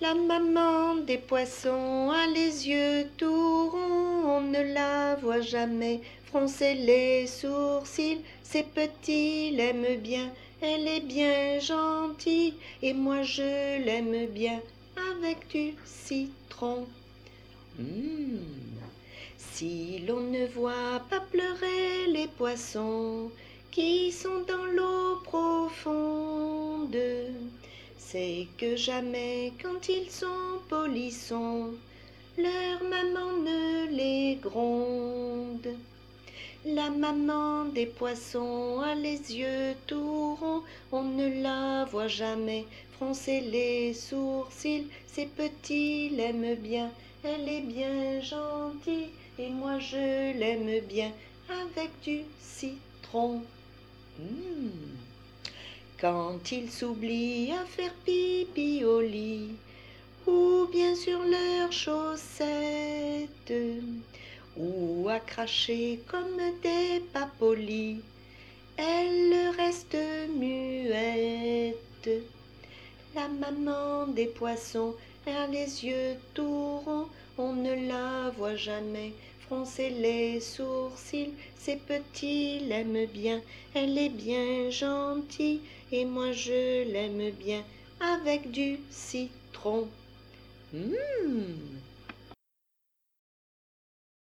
La maman des poissons a les yeux tout ronds, on ne la voit jamais froncer les sourcils. Ses petits l'aiment bien, elle est bien gentille, et moi je l'aime bien avec du citron. Si l'on ne voit pas pleurer les poissons qui sont dans l'eau profonde, c'est que jamais quand ils sont polissons, leur maman ne les gronde. La maman des poissons a les yeux tout ronds, on ne la voit jamais froncer les sourcils. Ses petits l'aiment bien, elle est bien gentille, et moi je l'aime bien avec du citron. Quand ils s'oublient à faire pipi au lit, ou bien sur leurs chaussettes, ou à cracher comme des pas polis, elle reste muette. La maman des poissons a les yeux tout ronds, on ne la voit jamais froncer les sourcils. Ses petits l'aiment bien, elle est bien gentille, et moi je l'aime bien avec du citron.